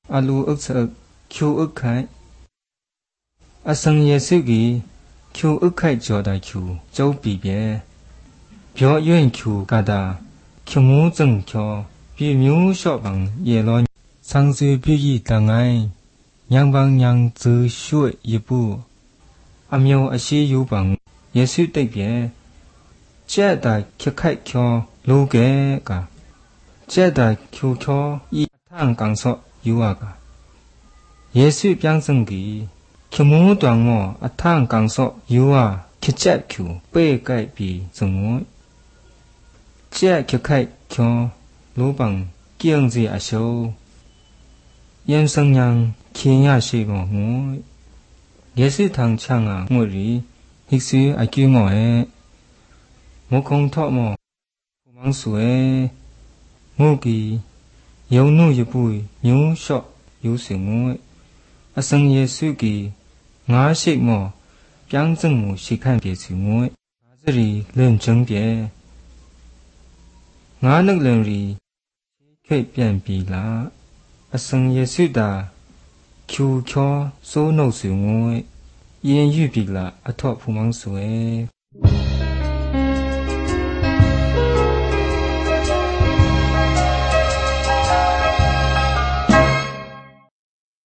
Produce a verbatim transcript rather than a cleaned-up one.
阿鲁厄策求厄开，阿生耶稣基求厄开叫大求走比别，表演求嘎达求母正求比苗小bằng耶罗，上次比伊当爱，样bằng样子学一步，阿苗阿西有bằng耶稣对别，这大求开求路个嘎，这大求求伊汤讲说有啊个。耶稣变成基，求母断我阿汤讲说有啊，求这求被改变成我，这求开求路bằng kiêng gì à sâu, yên sinh nhang khi nhà sĩ bỏ ngủ,耶稣thằng chàng à ngồi đi, hít sư à kêu ngồi, ngủ không thọ mò, mang suy, ngủ kỳ, yếu nu yếu bùi, yếu sợ, yếu sự ngủ, à sinh耶稣kỳ, ngã sĩ mò, biến chân mù sĩ khăn biệt sự ngủ,这里认真别，ngã nước lần đi. 可以变比啦，阿生耶稣的，求求所弄事我，言语比啦，阿托普芒水。